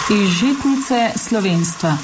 Iz žitnice slovenstva.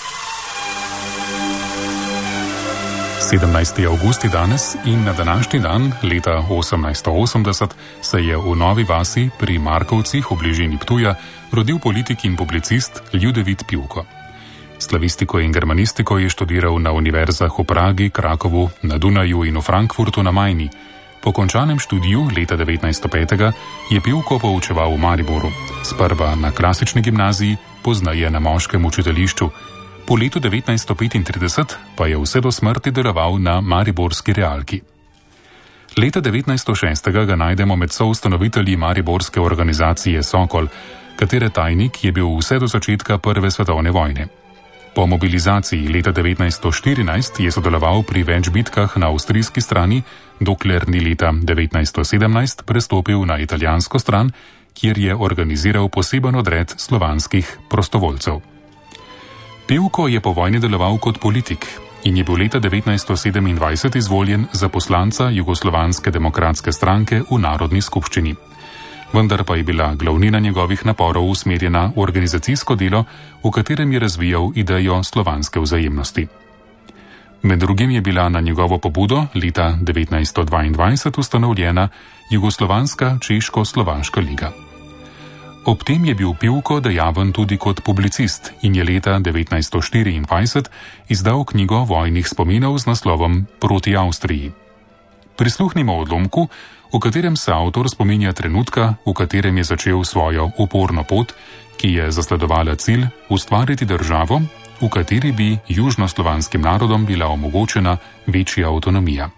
17. avgust je danes in na današnji dan, leta 1880, se je v Novi vasi pri Markovcih v bližini Ptuja rodil politik in publicist Ljudevit Pivko. Slavistiko in germanistiko je študiral na univerzah v Pragi, Krakovu, na Dunaju in v Frankfurtu na Majni. Po končanem študiju leta 1905 je Pivko poučeval v Mariboru, sprva na klasični gimnaziji, poznaje na moškem učiteljišču. Po letu 1935 pa je vse do smrti deloval na mariborski realki. Leta 1906 ga najdemo med soustanovitelji mariborske organizacije Sokol, katere tajnik je bil vse do začetka Prve svetovne vojne. Po mobilizaciji leta 1914 je sodeloval pri več bitkah na avstrijski strani, dokler ni leta 1917 prestopil na italijansko stran, kjer je organiziral poseben odred slovanskih prostovoljcev. Pivko je po vojni deloval kot politik in je bil leta 1927 izvoljen za poslanca Jugoslovanske demokratske stranke v Narodni skupščini. Vendar pa je bila glavnina njegovih naporov usmerjena v organizacijsko delo, v katerem je razvijal idejo slovanske vzajemnosti. Med drugim je bila na njegovo pobudo leta 1922 ustanovljena Jugoslovanska češko-slovaška liga. Ob tem je bil Pivko dejaven tudi kot publicist in je leta 1924 izdal knjigo vojnih spominov z naslovom Proti Avstriji. Prisluhnimo odlomku, v katerem se avtor spominja trenutka, v katerem je začel svojo uporno pot, ki je zasledovala cilj ustvariti državo, v kateri bi južnoslovanskim narodom bila omogočena večja avtonomija.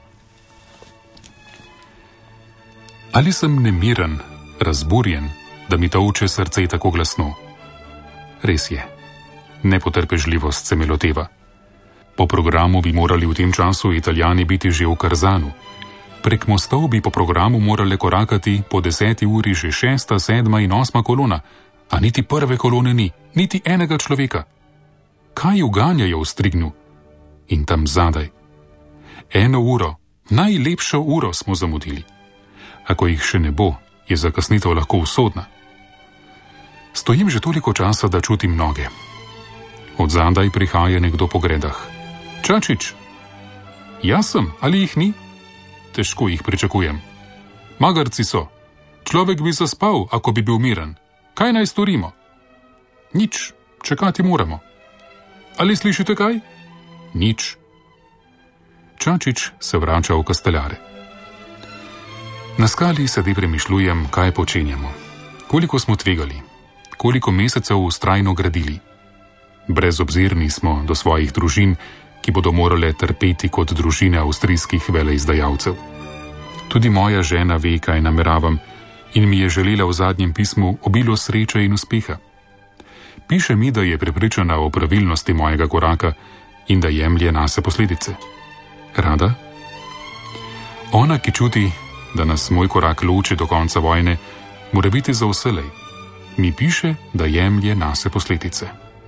Ali sem nemiren, razburjen, da mi tolče srce tako glasno? Res je. Nepotrpežljivost se me loteva. Po programu bi morali v tem času Italijani biti že v Karzanu. Prek mostov bi po programu morale korakati po 10 uri že 6., 7. in 8. kolona, a niti prve kolone ni, niti enega človeka. Kaj uganjajo v Strignu? In tam zadaj. 1 uro, najlepšo uro smo zamudili. Ako jih še ne bo, je zakasnitev lahko usodna. Stojim že toliko časa, da čutim noge. Od zadaj prihaja nekdo po gredah. Čačič! Jaz sem, ali jih ni? Težko jih pričakujem. Magarci so. Človek bi zaspal, ako bi bil miren. Kaj naj storimo? Nič, čakati moramo. Ali slišite kaj? Nič. Čačič se vrača v kasteljare. Na skali sedi premišljujem, kaj počenjamo. Koliko smo tvegali, koliko mesecev vztrajno gradili. Brezobzirni smo do svojih družin, ki bodo morale trpeti kot družine avstrijskih veleizdajalcev. Tudi moja žena ve, kaj nameravam, in mi je želela v zadnjem pismu obilo sreče in uspeha. Piše mi, da je prepričana o pravilnosti mojega koraka in da jemlje nase posledice. Rada? Ona, ki čuti, da nas moj korak loči do konca vojne, mora biti za vselej. Mi piše, da jemlje nase posledice.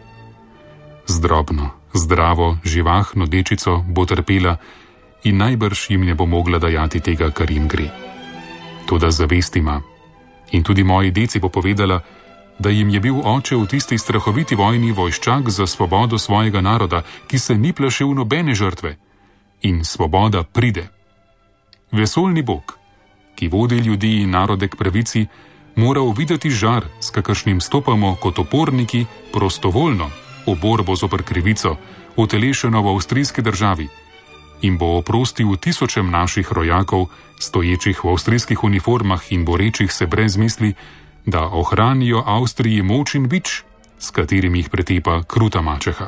Zdrobno, zdravo, živahno dečico bo trpela in najbrž jim ne bo mogla dajati tega, kar jim gre. Toda zavest ima. In tudi moji deci bo povedala, da jim je bil oče v tisti strahoviti vojni vojščak za svobodo svojega naroda, ki se ni plašil nobene žrtve. In svoboda pride. Vesoljni Bog, ki vodi ljudi in narode k pravici, mora uvideti žar, s kakršnim stopamo kot oporniki prostovoljno v borbo zoper krivico, utelešeno v avstrijski državi, in bo oprostil tisočem naših rojakov, stoječih v avstrijskih uniformah in borečih se brez misli, da ohranijo Avstriji moč in bič, s katerim jih pretepa kruta mačeha.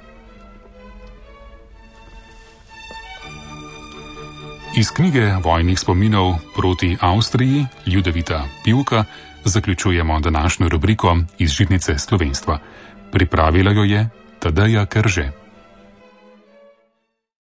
Iz knjige vojnih spominov Proti Avstriji Ljudevita Pivka zaključujemo današnjo rubriko iz žitnice slovenstva. Pripravila jo je Tadeja Krže.